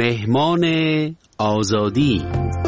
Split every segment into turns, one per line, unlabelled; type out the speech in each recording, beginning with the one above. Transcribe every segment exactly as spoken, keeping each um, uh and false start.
مهمان آزادی.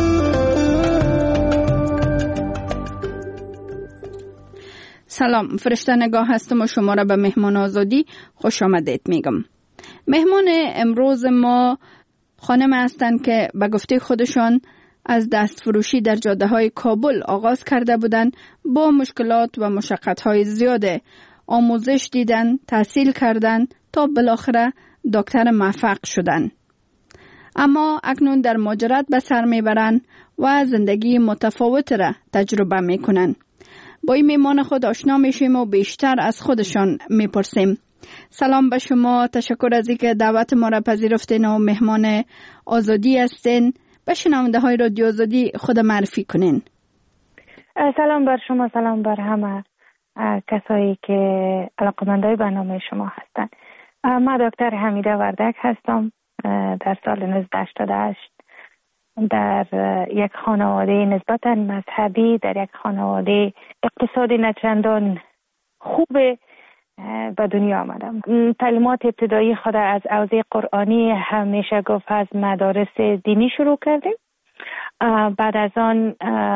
سلام، فرشته نگاه هستم و شما را به مهمان آزادی خوش آمدید میگم. مهمان امروز ما خانم هستند که به گفته خودشان از دست فروشی در جاده های کابل آغاز کرده بودند. با مشکلات و مشقت های زیاده آموزش دیدن، تحصیل کردن تا بالاخره دکتر موفق شدن. اما اکنون در مهاجرت به سر میبرند و زندگی متفاوت را تجربه میکنن. با این مهمان خود آشنا میشیم و بیشتر از خودشان میپرسیم. سلام به شما، تشکر از اینکه دعوت ما را پذیرفتین و مهمان آزادی هستین. به شنونده های رادیو آزادی خود معرفی کنین.
سلام بر شما، سلام بر همه کسایی که علاقمندای برنامه شما هستند. من دکتر حمیده وردک هستم. در سال نوزده هشتاد و هشت در یک خانواده نسبتاً مذهبی، در یک خانواده اقتصادی نچندان خوب به دنیا آمدم. تعلیمات ابتدایی خود از حوزه قرآنی همیشه گفت از مدارس دینی شروع کردیم. بعد از آن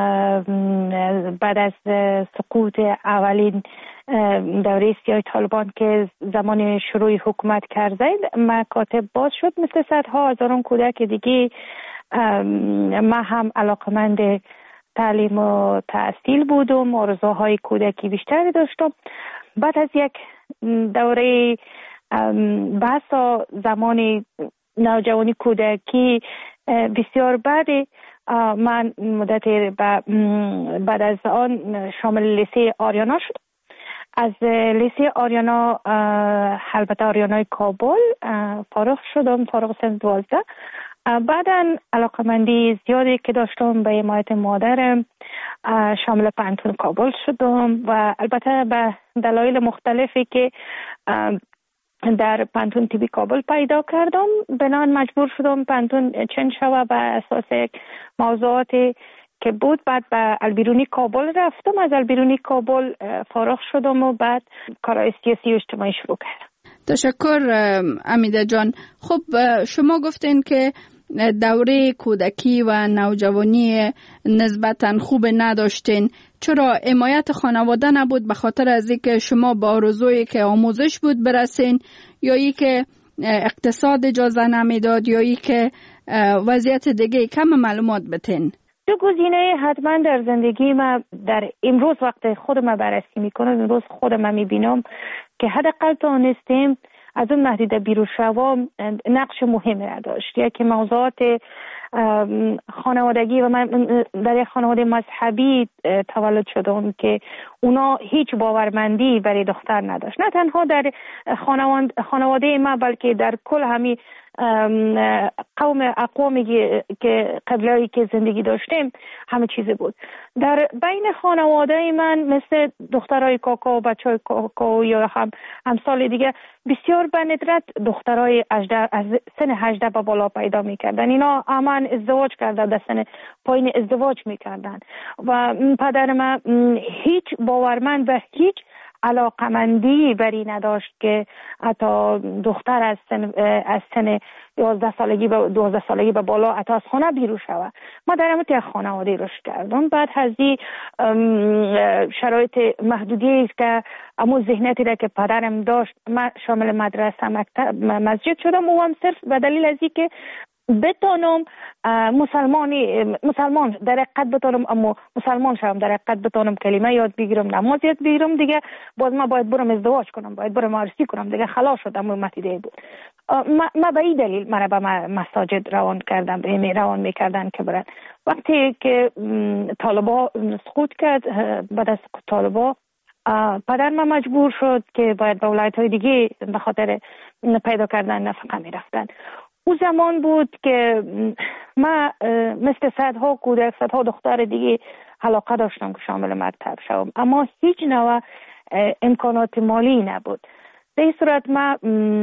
بعد از سقوط اولین دوره سیاه طالبان که زمان شروع حکومت کرده مکاتب باز شد، مثل صدها هزاران کودک دیگه ما هم علاقمند تعلیم و تحصیل بودم، آرزوهای کودکی بیشتری داشتم. بعد از یک دوره بحث زمان نوجوانی کودکی بسیار بعدی من مدت بعد از آن شامل لیسه آریانا شد. از لیسه آریانا البته آریانای کابل فارغ شدم، فارغ سن دوازده. بعدا علاقمندی زیادی که داشتم به حمایت مادرم شامل پانتون کابل شدم و البته به دلایل مختلفی که در پانتون تیبی کابل پیدا کردم بنان مجبور شدم پانتون چنج شوه به اساس موضوعاتی که بود. بعد به البیرونی کابل رفتم، از البیرونی کابل فارغ شدم و بعد کارهای سیاسی و اجتماعی شروع کردم.
تشکر امیده جان. خب شما گفتین که دوره کودکی و نوجوانی نسبتاً خوب نداشتین. چرا حمایت خانواده نبود؟ به خاطر از اینکه شما با آرزویی که آموزش بود برسین، یا ای که اقتصاد اجازه نمیداد، یا ای که وضعیت دیگه؟ کم معلومات بتین.
دو گزینه حتما در زندگی ما در امروز وقت خودم بررسی میکنم، امروز خودم میبینم که حداقل تونستیم از اون محدوده بیرون شوم نقش مهمی را داشت. یکی موضوعات خانوادگی و من در یک خانواده مذهبی تولد شدم که اونا هیچ باورمندی برای دختر نداشت، نه تنها در خانواده ما بلکه در کل همین قوم اقوامی که قبلایی که زندگی داشتیم همه چیزی بود. در بین خانواده من مثل دخترای کاکا و بچهای کاکا یا هم همسال دیگه بسیار به ندرت دخترای از سن هجده به بالا پیدا میکردن. اینا همان ازدواج کردن، در سن پایین ازدواج میکردن و پدر من هیچ باورمند و هیچ علاقمندی بری نداشت که حتی دختر از سن از سن یازده سالگی به دوازده سالگی به بالا حتی از خانه بیرون شوه. ما در همون یک خانواده رشد کردم. بعد از این شرایط محدودی است که امو ذهنیتی را که پدرم داشت، من شامل مدرسه مکتب مسجد شدم و هم صرف به دلیل از اینکه بتونم مسلمانی مسلمان در حقیقت بتونم اما مسلمان شوم، در حقیقت بتونم کلمه یاد بگیرم، نماز یاد بگیرم، دیگه باز ما باید برم ازدواج کنم، باید برم عروسی کنم، دیگه خلاص شدم. متیده بود ما, ما به این دلیل مرا به مساجد روان کردم، به روان میکردن که برن. وقتی که طالبا سقوط کرد، بعد از سقوط طالبا پدر من مجبور شد که باید به ولایت های دیگه به خاطر پیدا کردن نفقه میرفتن. او زمان بود که من مثل صدها کودک، صدها دختر دیگه علاقه داشتم که شامل مکتب شوم، اما هیچ نوع امکانات مالی نبود. به این صورت من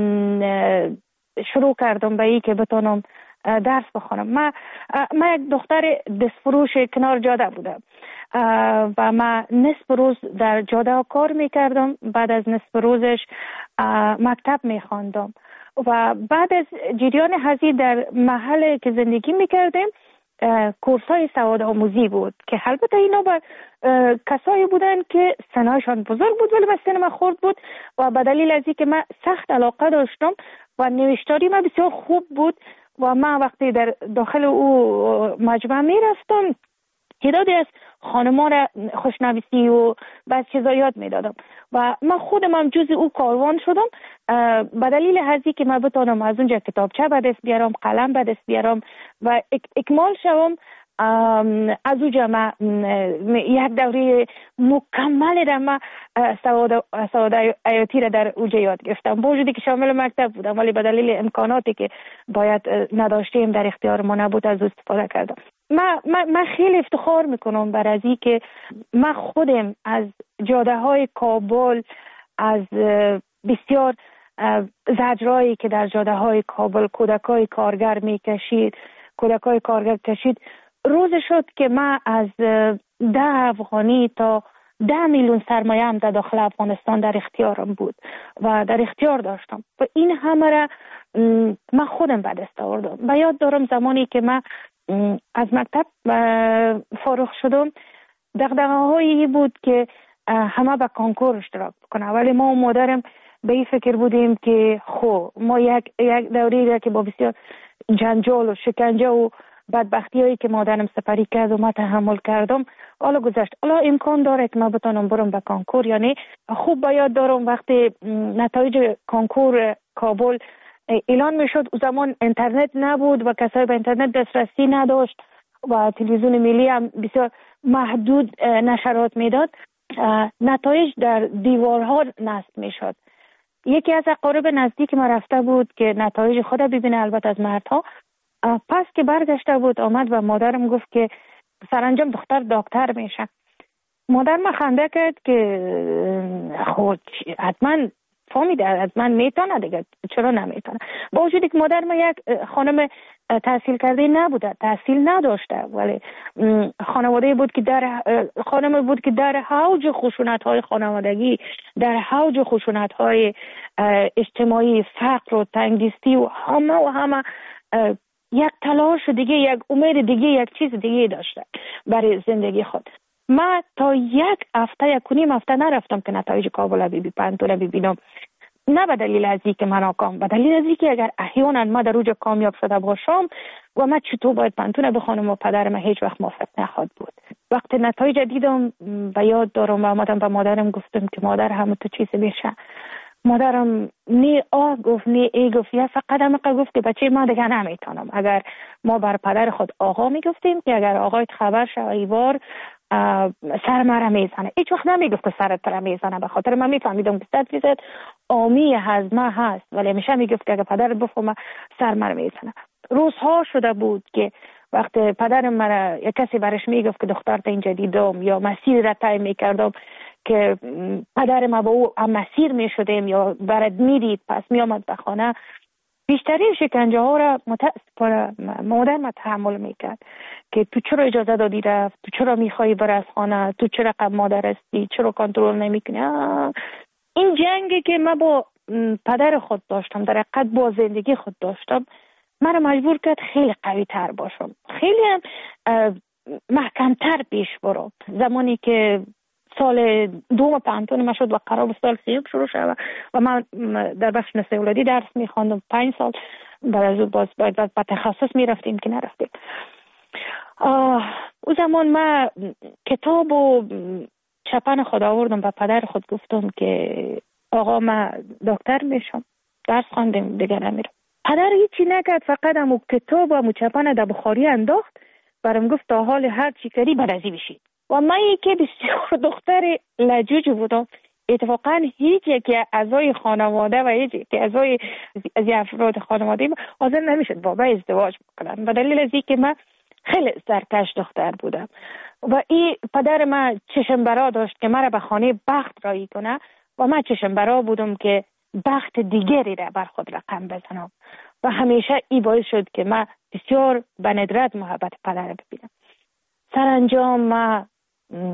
شروع کردم به این که بتونم درس بخونم. من من یک دختر دستفروش کنار جاده بودم و من نصف روز در جاده کار میکردم، بعد از نصف روزش مکتب میخواندم و بعد از جریان هزی در محل که زندگی میکردیم کورس های سواد آموزی بود که البته اینا با کسایی بودن که سنایشان بزرگ بود ولی به سن من خورد بود و به دلیل از اینکه من سخت علاقه داشتم و نوشتاری من بسیار خوب بود و من وقتی در داخل او مجمع می رفتم تعدادی از خانما را خوشنویسی و بعض چیزا یاد می دادم و من خودم هم جز او کاروان شدم به دلیل هزی که من بتانم از اونجا کتابچه به دست بیارم، قلم به دست بیارم و اک اکمال شوم. از اونجا من یک دوره مکمل را من سواد سواد حیاتی را در اونجا یاد گرفتم، با وجودی که شامل مکتب بودم ولی به دلیل امکاناتی که باید نداشتیم در اختیار ما نبود از استفاده کردم. من من خیلی افتخار میکنم بر از این که من خودم از جاده های کابل، از بسیار زجرایی که در جاده های کابل کودکای کارگر میکشید کودکای کارگر کشید روز شد که من از ده افغانی تا ده میلیون سرمایه هم در داخل افغانستان در اختیارم بود و در اختیار داشتم و این همه را من خودم به دست آوردم. و یاد دارم زمانی که من از مکتب فارغ شدم دغدغه‌هایی بود که همه به کنکور اشتراک بکنه، ولی ما و مادرم به این فکر بودیم که خب ما یک یک دوری که با بسیار جنجال و شکنجه و بدبختی هایی که مادرم سپری کرد و ما تحمل کردم حالا گذشت، حالا امکان داره که ما بتونم برم به کنکور. یعنی خوب به یاد دارم وقتی نتایج کنکور کابل اعلان میشد، او زمان اینترنت نبود و کسایی به اینترنت دسترسی نداشت و تلویزیون ملی هم بسیار محدود نشرات میداد، نتایج در دیوارها نصب میشد. یکی از اقارب نزدیک ما رفته بود که نتایج خود ببینه، البته از مردها. پس که برگشته بود آمد و مادرم گفت که سرانجام دختر دکتر میشه. مادر ما خنده کرد که خود حتما فهمیده حتما میتونه دیگه، چرا نمیتونه؟ با وجودی که مادر ما یک خانم تحصیل کرده نبوده، تحصیل نداشته، ولی خانواده بود که در خانم بود که در حوج خشونت های خانوادگی، در حوج خشونت های اجتماعی، فقر و تنگدستی و همه و همه یک تلاش دیگه، یک امید دیگه، یک چیز دیگه داشته برای زندگی خود. من تا یک هفته یک کنیم هفته نرفتم که نتایج کابل بی پنتون ببینم، نه به دلیل از اینکه من ناکام، به دلیل از اینکه اگر احیانا ما در اوج کامیاب شده باشم و من چطور باید پنتون بخونم و پدرم هیچ وقت موافق نخواهد بود. وقتی نتایج دیدم به یاد دارم و آمدم به مادرم گفتم که مادر همه تو چیز میشه. مادرم نی آه گفت نی ای گفت، یا فقط هم گفت که بچه ما دیگه نمیتونم. اگر ما بر پدر خود آقا میگفتیم که اگر آقایت خبر شه ایوار سر مرا میزنه، هیچ وقت نمیگفت که سرت را میزنه، به خاطر من میفهمیدم که صد فیصد آمی هضمه هست، ولی همیشه میگفت که اگر پدرت بفهمه سر مرا میزنه. روزها شده بود که وقتی پدرم مرا یک کسی برش میگفت که دخترت اینجا دیدم یا مسیر را طی میکردم که پدر ما با او هم مسیر میشدیم یا برد میدید پس میامد به خانه، بیشترین شکنجه ها را متاسفانه مادر ما تحمل میکرد که تو چرا اجازه دادی رفت، تو چرا میخوایی بر از خانه، تو چرا قبل مادر هستی، چرا کنترل نمیکنی. این جنگی که من با پدر خود داشتم، در حقیقت با زندگی خود داشتم، من مجبور کرد خیلی قوی تر باشم، خیلی هم محکمتر پیش برم. زمانی که سال دوم پانتون ما شد و قرار بود سال سیوم شروع شد و من در بخش نسل اولادی درس میخواندم، پنج سال بعد از اون باز باید به تخصص میرفتیم که نرفتیم. او زمان من کتاب و چپن خود آوردم و پدر خود گفتم که آقا من دکتر میشم، درس خواندم دیگه نمیرم. پدر هیچی نکرد، فقط همو کتاب و همو چپن در بخاری انداخت، برام گفت تا حال هر چی کردی برازی بشید. و من یکی بسیار دختر لجوج بودم، اتفاقا هیچ یکی اعضای خانواده و هیچ یکی اعضای از افراد خانواده حاضر نمیشد با من ازدواج بکنن، به دلیل از اینکه من خیلی سرکش دختر بودم و این پدر من چشم برا داشت که مرا به خانه بخت رایی کنه و من چشم برا بودم که بخت دیگری را بر خود رقم بزنم و همیشه این باعث شد که من بسیار به ندرت محبت پدر ببینم. سرانجام من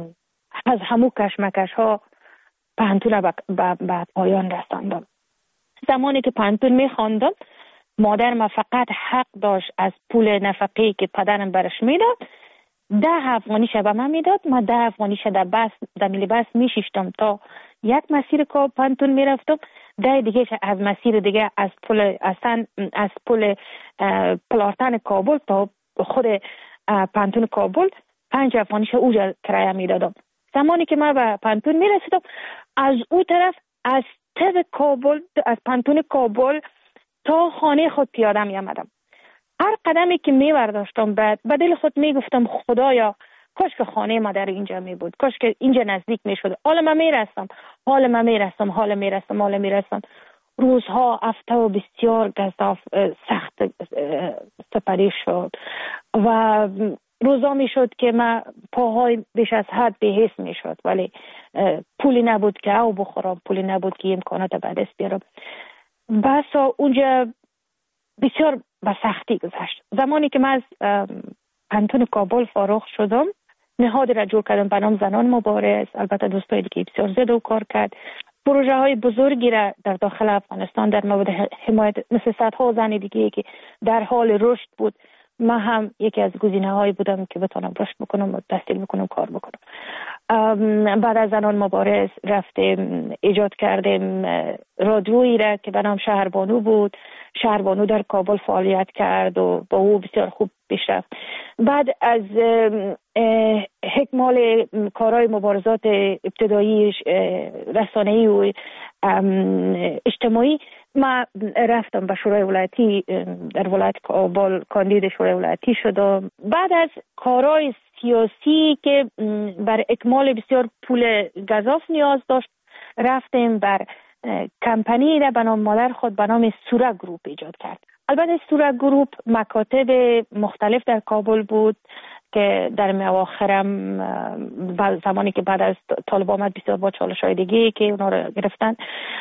از همو کشمکش ها پهنتون به پایان رساندم. زمانی که پانتون میخواندم مادرم فقط حق داشت از پول نفقه‌ای که پدرم برش میداد ده افغانیش به من میداد. من ده افغانیش در بس در میلی بس میشیشتم تا یک مسیر که پانتون میرفتم، ده دیگه از مسیر دیگه از پل اصلا از پل پلارتن کابل تا خود پانتون کابل پنج افغانیش اوجا کرایه میدادم. زمانی که من به پانتون میرسیدم از او طرف از تز کابل از پانتون کابل تا خانه خود پیاده می آمدم. هر قدمی که می برداشتم بعد به دل خود می گفتم خدایا کاش که خانه مادر اینجا می بود، کاش که اینجا نزدیک می شد. حالا من می رسم حالا من می رسم حالا می رسم حالا می رسم روزها هفته و بسیار گزاف سخت سپری شد و روزا می شد که من پاهای بیش از حد بی‌حس می شد، ولی پولی نبود که او بخورم، پولی نبود که امکانات به دست بیارم. بس اونجا بسیار به سختی گذشت. زمانی که من از پانتون کابل فارغ شدم نهادی را جور کردم به نام زنان مبارز. البته دوستایی دیگه بسیار زیاد و کار کرد. پروژه های بزرگی را در داخل افغانستان در مورد حمایت مثل صدها زن دیگه که در حال رشد بود، من هم یکی از گزینه هایی بودم که بتونم رشد بکنم و تحصیل بکنم کار بکنم. بعد از زنان مبارز رفتیم ایجاد کردیم رادیویی را که به نام شهربانو بود. شهربانو در کابل فعالیت کرد و با او بسیار خوب پیش رفت. بعد از اکمال کارهای مبارزات ابتدایی رسانه‌ای و اجتماعی ما رفتم به شورای ولایتی در ولایت کابل کاندید شورای ولایتی شدم. بعد از کارهای سیاسی که بر اکمال بسیار پول گزاف نیاز داشت رفتیم بر کمپانی را به نام مادر خود به نام سوره گروپ ایجاد کرد. البته سوره گروپ مکاتب مختلف در کابل بود که در اواخرم زمانی که بعد از طالب آمد بسیار با چالش‌های دیگه که اونا رو گرفتن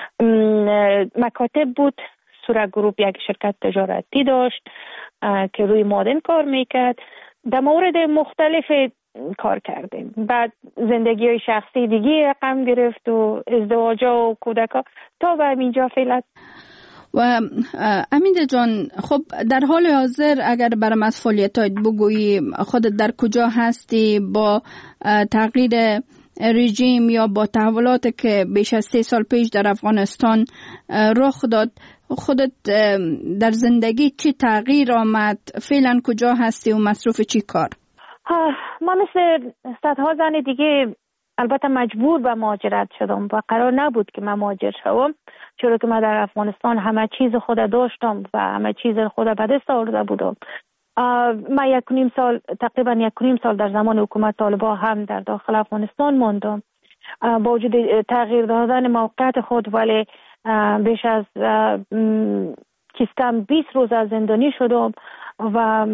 مکاتب بود. سوره گروپ یک شرکت تجارتی داشت که روی مادن کار میکرد. در مورد مختلف کار کردیم. بعد زندگی های شخصی دیگه رقم گرفت و ازدواجا و کودکا تا به اینجا فعلا.
و امید جان، خب در حال حاضر اگر برام از فعالیتات بگویی، خودت در کجا هستی با تغییر رژیم یا با تحولاتی که بیش از سه سال پیش در افغانستان رخ داد، خودت در زندگی چی تغییر آمد؟ فعلا کجا هستی و مصروف چی کار؟
ما مثل صدها زن دیگه البته مجبور به مهاجرت شدم و قرار نبود که من مهاجر شوم، چرا که من در افغانستان همه چیز خود داشتم و همه چیز خود به دست آورده بودم. من یک و نیم سال تقریبا یک و نیم سال در زمان حکومت طالبان هم در داخل افغانستان ماندم. با وجود تغییر دادن موقعیت خود ولی بیش از چیز کم بیست روز از زندانی شدم و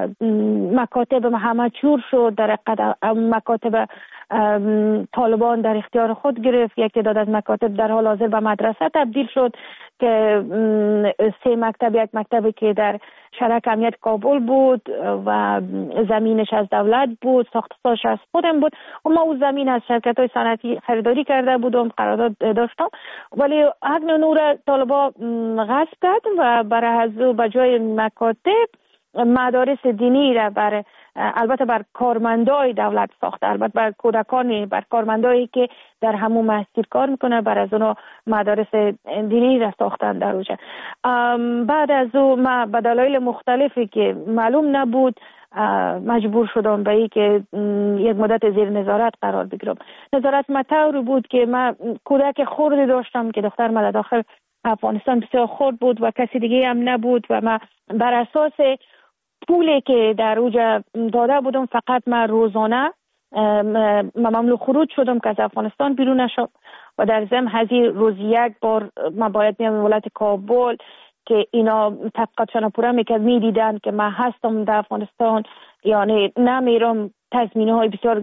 مکاتب همه چور شد. در مکاتب طالبان در اختیار خود گرفت. یک تعداد از مکاتب در حال حاضر به مدرسه تبدیل شد که سه مکتب، یک مکتبی که در شرک امنیت کابل بود و زمینش از دولت بود، ساختش از خودم بود و ما او زمین از شرکت های صنعتی خریداری کرده بودم، قرارداد داشتم، ولی حق نور طالبان غصب کرد و برای از او به جای مکاتب مدارس دینی را بر البته بر کارمندای دولت ساخته، البته بر کودکانی، بر کارمندایی که در همون مسجد کار میکنه، بر از اونها مدارس دینی را ساختن در اوجه. بعد از او ما به دلایل مختلفی که معلوم نبود مجبور شدم به این که یک مدت زیر نظارت قرار بگیرم. نظارت مطور بود که من کودک خردی داشتم که دختر من داخل افغانستان بسیار خرد بود و کسی دیگه هم نبود و من بر اساس پولی که در اوجا داده بودم فقط من روزانه ممنوع خروج شدم که از افغانستان بیرون نشم و در ضمن هزی روز یک بار من باید میام ولایت کابل که اینا تحقیقاتشان پورا میکرد، میدیدن که من هستم در افغانستان یعنی نمیرم. تضمینه های بسیار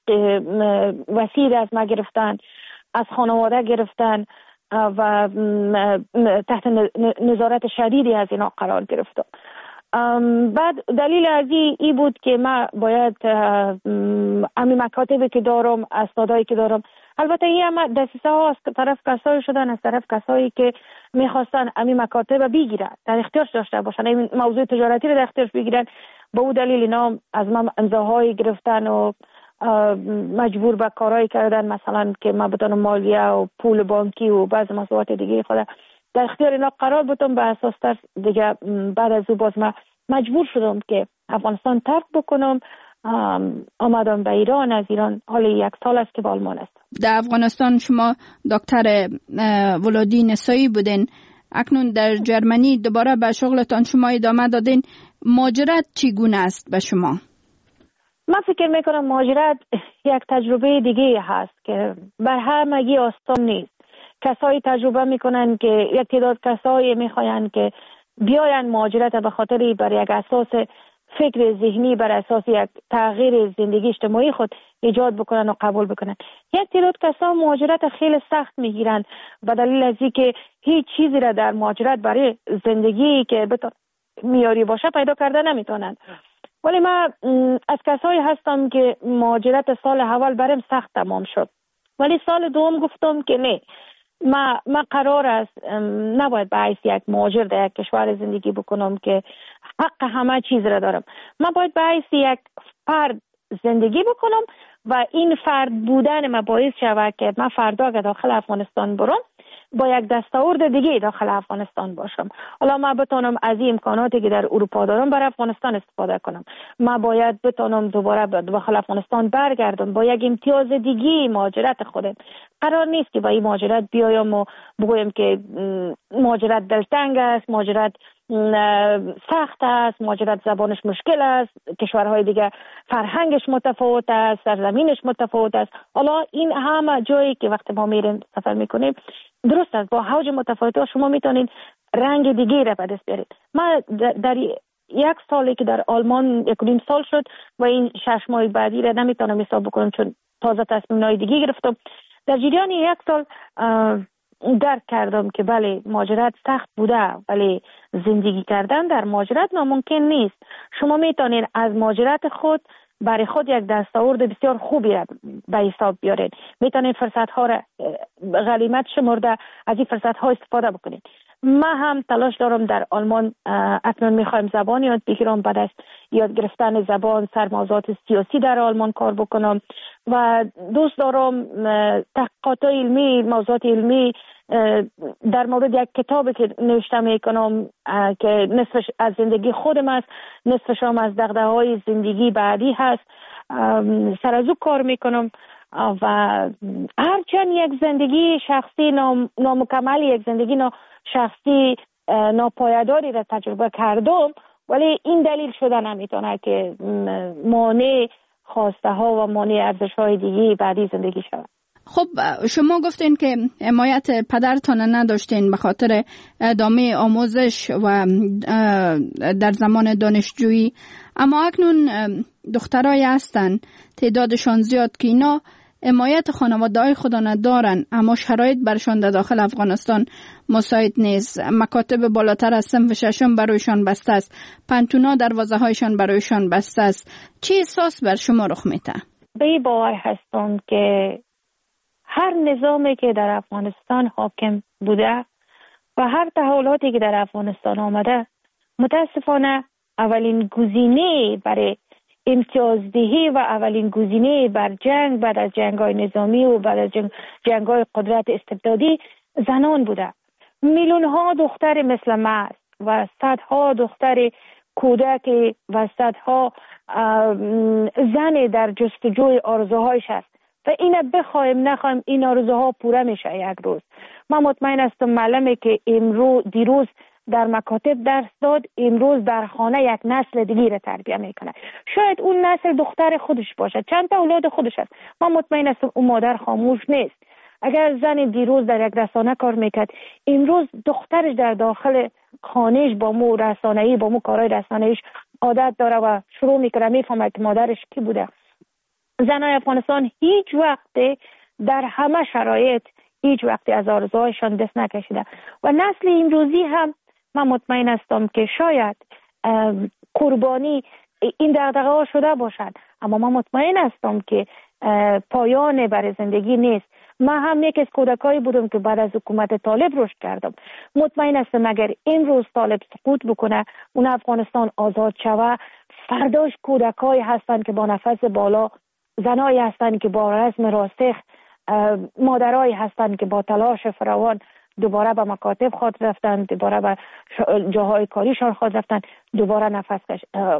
وسیع از ما گرفتن، از خانواده گرفتن و تحت نظارت شدیدی از اینا قرار گرفتم. بعد دلیل از ای بود که ما باید امی مکاتبی که دارم، اسنادایی که دارم، البته این هم دسیسه ها از طرف کسایی شدن، از طرف کسایی که میخواستن امی مکاتب بگیرن، در اختیارش داشته باشن، این موضوع تجارتی رو در اختیارش بگیرن. به اون دلیل اینا از من امضاهایی گرفتن و مجبور به کارهایی کردن، مثلا که من بتونم مالیه و پول بانکی و بعض مسئولیت دیگه خود در اختیار اینا قرار بودم. به اساس تر دیگه بعد از او باز من مجبور شدم که افغانستان ترک بکنم. آمدم به ایران. از ایران حالا یک سال است که به آلمان است.
در افغانستان شما دکتر ولادی نسایی بودین، اکنون در جرمنی دوباره به شغلتان شما ادامه دادین. مهاجرت چگونه است به شما؟
من فکر میکنم مهاجرت یک تجربه دیگه هست که بر همگی آسان نیست. کسایی تجربه میکنن که یک تعداد کسایی میخواین که بیاین مهاجرت به خاطر بر یک اساس فکر ذهنی، بر اساس یک تغییر زندگی اجتماعی خود ایجاد بکنن و قبول بکنن. یک تعداد کسا مهاجرت خیلی سخت میگیرن به دلیل از اینکه هیچ چیزی را در مهاجرت برای زندگی که میاری باشه پیدا کرده نمیتونن. ولی من از کسایی هستم که مهاجرت سال اول برام سخت تمام شد، ولی سال دوم گفتم که نه، ما ما قرار است نباید به حیث یک مهاجر در یک کشور زندگی بکنم که حق همه چیز را دارم. ما باید به حیث یک فرد زندگی بکنم و این فرد بودن ما باعث شود که من فردا که داخل افغانستان برم با یک دستاورد دیگه داخل افغانستان باشم. حالا ما بتونم از این امکاناتی که در اروپا دارم برای افغانستان استفاده کنم. ما باید بتونم دوباره داخل افغانستان برگردم با یک امتیاز دیگه مهاجرت خودم. قرار نیست که با این مهاجرت بیایم و بگویم که مهاجرت دلتنگ است، مهاجرت سخت است، مهاجرت زبانش مشکل است، کشورهای دیگه فرهنگش متفاوت است، سرزمینش متفاوت است. حالا این همه جایی که وقتی ما میریم سفر میکنیم درست است، با حوج متفاوت شما میتونید رنگ دیگه را به دست بیارید. ما در یک سالی که در آلمان یک نیم سال شد و این شش ماه بعدی را نمیتونم حساب بکنم چون تازه تصمیم‌های دیگه گرفتم. در جریان یک سال درک کردم که بله مهاجرت سخت بوده، ولی زندگی کردن در مهاجرت ناممکن نیست. شما میتونید از مهاجرت خود برای خود یک دستاورد بسیار خوبی را به حساب بیارید. میتونید فرصت ها را غنیمت شمرده از این فرصت ها استفاده بکنید. ما هم تلاش دارم در آلمان اکنون میخوایم زبان یاد بگیرم، بعد از یاد گرفتن زبان سر موضوعات سیاسی در آلمان کار بکنم و دوست دارم تحقیقات علمی، موضوعات علمی در مورد یک کتابی که نوشته میکنم که نصفش از زندگی خودم است، نصفش هم از دغدغه‌های زندگی بعدی هست، سر از او کار میکنم و هرچند یک زندگی شخصی نام، نامکمل، یک زندگی نا شخصی ناپایداری را تجربه کردم، ولی این دلیل شده نمیتونه که مانع خواسته ها و مانع ارزش های دیگه بعدی زندگی شود.
خب شما گفتین که حمایت پدرتان نداشتین به خاطر ادامه آموزش و در زمان دانشجویی، اما اکنون دخترای هستن تعدادشان زیاد که اینا حمایت خانواده‌های خود ندارن، اما شرایط برشان در داخل افغانستان مساعد نیست. مکاتب بالاتر از صنف ششم برایشان بسته است، پنتونا دروازه‌هایشان برایشان بسته است. چه احساس بر شما رخ میده؟
به این باور هستم که هر نظامی که در افغانستان حاکم بوده و هر تحولاتی که در افغانستان آمده، متاسفانه اولین گزینه برای امتیازدهی و اولین گزینه بر جنگ بعد از جنگ‌های نظامی و بعد از جنگ جنگ‌های قدرت استبدادی زنان بوده. میلیون ها دختر مثل ما و صدها دختر کودک و صدها زن در جستجوی آرزوهایش است و اینه بخوایم نخوایم این آرزوها پوره میشه یک روز. من مطمئن هستم معلمه که امروز دیروز در مکاتب درس داد، امروز در خانه یک نسل دیگه را تربیت میکنه. شاید اون نسل دختر خودش باشه، چند تا اولاد خودش هست. من مطمئن هستم اون مادر خاموش نیست. اگر زن دیروز در یک رسانه کار میکرد، امروز دخترش در داخل خانهش با مو رسانه‌ای با مو کارهای رسانه‌ایش عادت داره و شروع میکنه میفهمه که مادرش کی بوده. زنای افغانستان هیچ وقت در همه شرایط هیچ وقت از آرزوهایشان دست نکشیده و نسل امروزی هم من مطمئن هستم که شاید قربانی این دغدغه ها شده باشد. اما من مطمئن هستم که پایان برای زندگی نیست. من هم یک از کودکایی بودم که بعد از حکومت طالب رشد کردم. مطمئن هستم اگر این روز طالب سقوط بکنه، اون افغانستان آزاد شوه، فرداش کودکایی هستند که با نفس بالا، زنایی هستند که با رسم راسخ، مادرایی هستند که با تلاش فراوان دوباره به مکاتب خود رفتن، دوباره به جاهای کاریشان خود رفتن، دوباره نفس کش...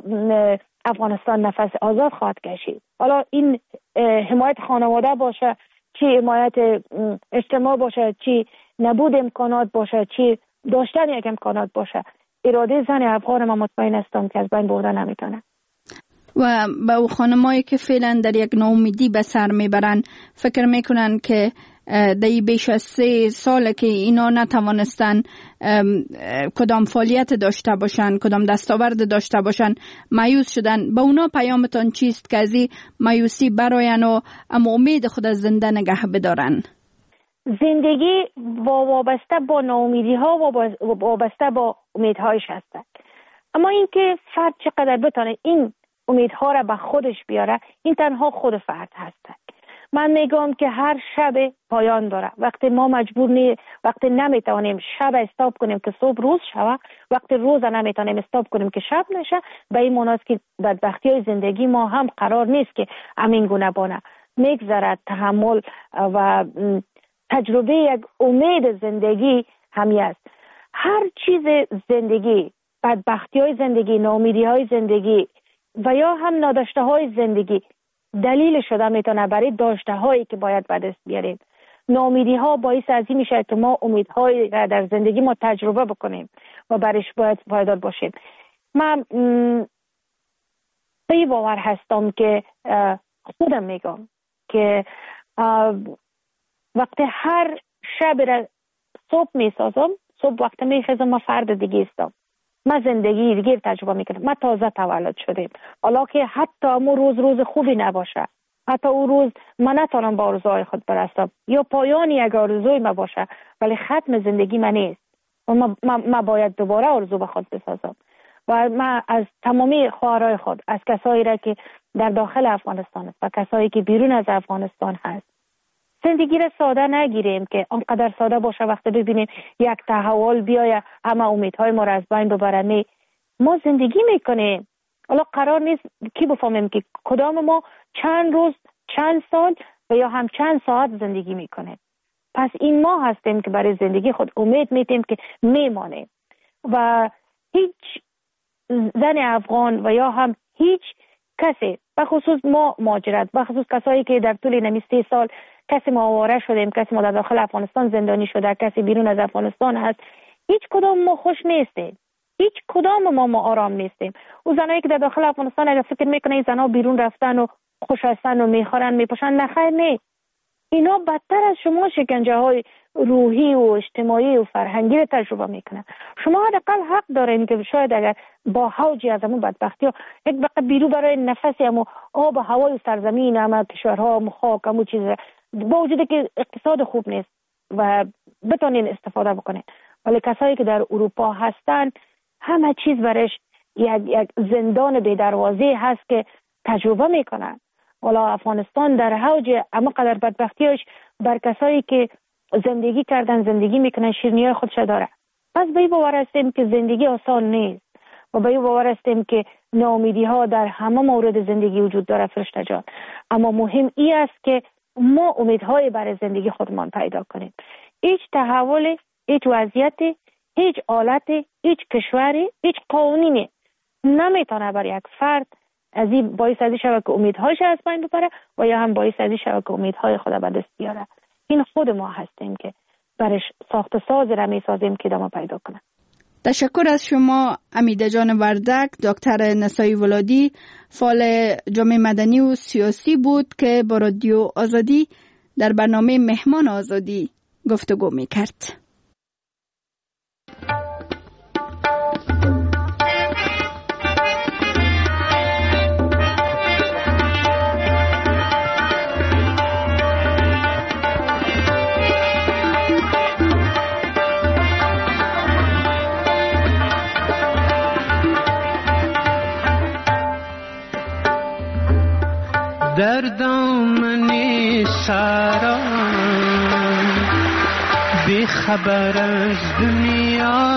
افغانستان نفس آزاد خواهد کشید. حالا این حمایت خانواده باشه، چی حمایت اجتماع باشه، چی نبود امکانات باشه، چی داشتن یک امکانات باشه، اراده زن افغان ما مطمئن هستم که از بین برده نمیتونه.
و به او خانمایی که فعلا در یک ناامیدی به سر میبرن، فکر میکنن که در بیش از سه سال که اینا نتوانستن کدام فعالیت داشته باشن، کدام دستاورد داشته باشن، مایوس شدن، به اونا پیامتان چیست که از این مایوسی براین و اما امید خود از زنده نگه بدارن؟
زندگی وابسته با ناامیدی ها و وابسته با امیدهایش هستند. اما اینکه فرد چقدر بتونه این امیدها را به خودش بیاره، این تنها خود فرد هست. من میگم که هر شب پایان داره. وقتی ما مجبور نی وقتی نمیتونیم شب استاپ کنیم که صبح روز شوه، وقتی روز نمیتونیم استاپ کنیم که شب نشه، به این معنی است که بدبختی های زندگی ما هم قرار نیست که همین گونه بانه. میگذرد تحمل و تجربه یک امید زندگی همی است. هر چیز زندگی، بدبختی های زندگی، ناامیدی های زندگی و یا هم ناداشته های زندگی دلیل شده میتونه برای داشته هایی که باید به دست بیاریم. ناامیدی ها باعث از این میشه که ما امیدهایی را در زندگی ما تجربه بکنیم و برش باید پایدار باشیم. من به باور هستم که خودم میگم که وقتی هر شب را صبح میسازم، صبح وقتی میخیزم ما فرد دیگه استم، ما زندگی دیگه تجربه میکنم. ما تازه تولد شدیم، حالا که حتی امو روز روز خوبی نباشه، حتی اون روز من نتونم با آرزوهای خود برسم یا پایان یک آرزوی ما باشه، ولی ختم زندگی من نیست و ما, ما, ما باید دوباره آرزو به خود بسازم. و من از تمامی خواهرای خود، از کسایی را که در داخل افغانستان است و کسایی که بیرون از افغانستان هست، زندگی را ساده نگیریم که آنقدر ساده باشه وقتی ببینیم یک تحول بیایه همه امیدهای ما را از بین ببره. ما زندگی میکنیم. حالا قرار نیست کی بفهمیم که کدام ما چند روز، چند سال و یا هم چند ساعت زندگی میکنیم. پس این ما هستیم که برای زندگی خود امید میتیم که میمانیم و هیچ زن افغان و یا هم هیچ کسی، بخصوص ما مهاجرت، بخصوص کسایی که در طول نمی سه سال کسی ما آواره شدیم، کسی ما در داخل افغانستان زندانی شده، کسی بیرون از افغانستان هست، هیچ کدام ما خوش نیستیم، هیچ کدام ما ما آرام نیستیم. او زنایی که در داخل افغانستان اگر فکر میکنه این زنها بیرون رفتن و خوش هستن و میخورن میپوشن، نخیر نه، اینا بدتر از شما شکنجه های روحی و اجتماعی و فرهنگی رو تجربه میکنن. شما حداقل حق دارین که شاید اگر با حوجی از همون بدبختی ها یک وقت بیرو برای نفسی همون آب و هوای سرزمین همه کشورها همون خاک همون چیز، با وجود که اقتصاد خوب نیست و بتونین استفاده بکنین، ولی کسایی که در اروپا هستن همه چیز برش یک, یک زندان بی دروازه هست که تجربه میکنن. والا افغانستان در حوج اما قدر بدبختیش بر کسایی که زندگی کردن زندگی میکنن شیرینی خودش داره. پس به این باور هستیم که زندگی آسان نیست و به این باور هستیم که ناامیدی ها در همه مورد زندگی وجود داره فرشته جان. اما مهم ای است که ما امیدهای برای زندگی خودمان پیدا کنیم. هیچ تحول، هیچ وضعیت، هیچ حالت، هیچ کشوری، هیچ قانونی نمیتونه بر یک فرد از این باعث ازی شود که امیدهایش از بین ببره و یا هم باعث ازی شود که امیدهای خود به دست بیاره. این خود ما هستیم که برش ساخت ساز را میسازیم که ادامه پیدا کنه.
تشکر از شما امیده جان وردک. دکتر نسایی ولادی فعال جامعه مدنی و سیاسی بود که با رادیو آزادی در برنامه مهمان آزادی گفتگو میکرد.
سرم بی خبر از دنیا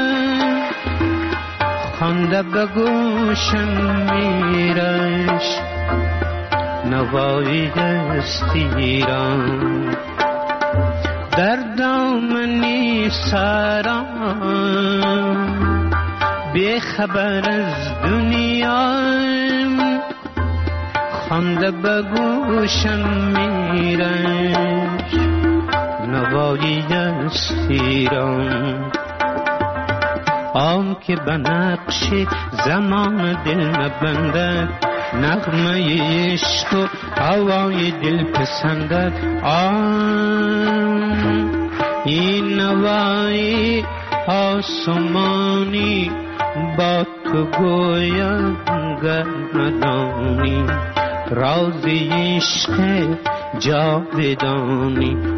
خانده به گوشم میرش نوای دستیرم در دامنی سرم بی خبر از دنیا خانده به گوشم میرش نوای دستیرم آن که به نقش زمان دل نبندد نغمه عشق و هوای دل پسندد آن این نوای آسمانی با تو گویم گر ندانی راز عشق جاودانی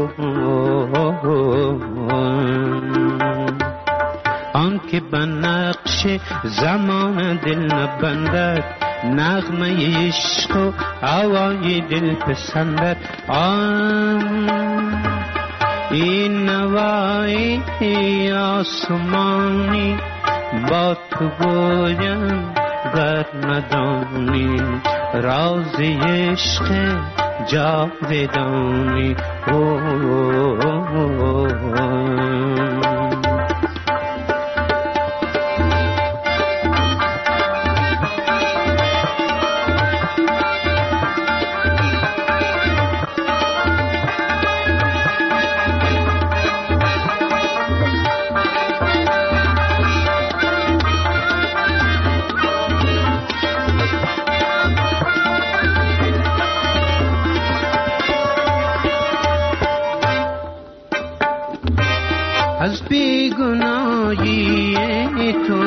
آن که به نقش زمان دل نبندد نغمه عشق و هوای دل پسندد آن این نوای آسمانی با تو گویم گر ندانی راز عشق جاودانی از بیگناهی تو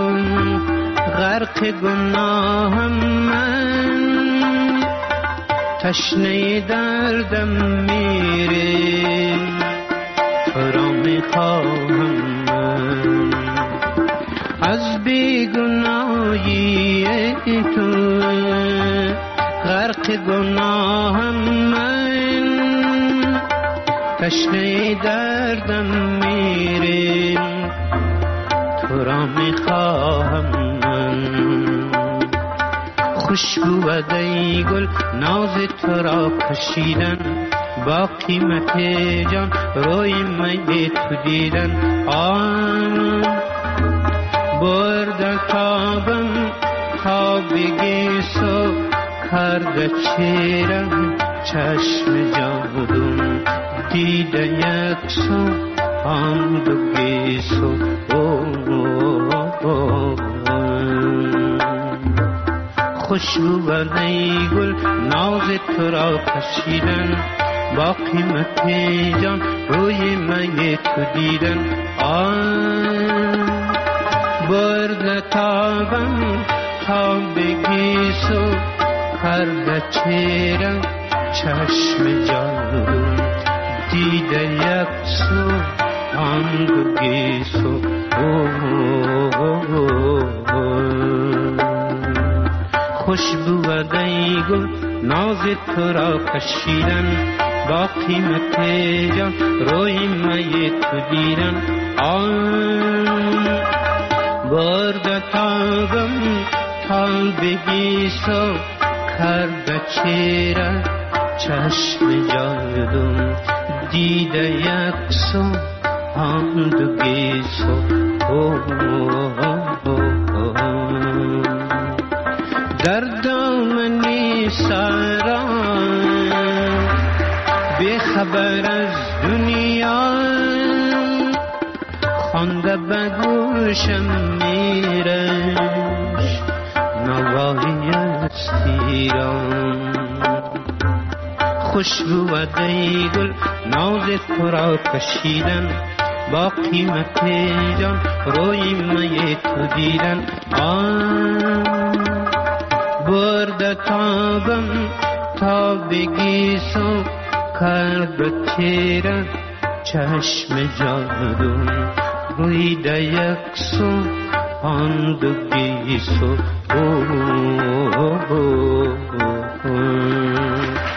غرق گناهم من تشنه دردم میره تو را میخواهم من از بیگناهی تو غرق گناهم من تشنه دردم میریم تو را میخواهم من خوشبو و دی گل ناز تو را کشیدن با قیمت جان روی می تو دیدن آن برد تابم تا بگیسو کرده چیرم چشم جادون دیده یک سو آن دو گیسو خوشبو و دی گل ناز تو را کشیدن با قیمت جان روی می تو دیدن آن برد تابم تا بگیسو کرده چیرم چشم جادون دیده یک سو آن دو گیسو خوشبو و دی گل ناز تو را کشیدن با قیمت جان روی می تو دیدن آن برد تابم تا بگیسو کرده چیره چشم جادون دیده یک سو آن دو گیسو در دامنی سرم بی خبر از دنیا خانده به گوشم میرش نوای استیران خوشبو و دی گل ناز تو را کشیدن با قیمت جان روی می تو دیدن آن برد تابم تا بگیسو کرد چیره چشم جادون روی ده یک سو آن دو گیسو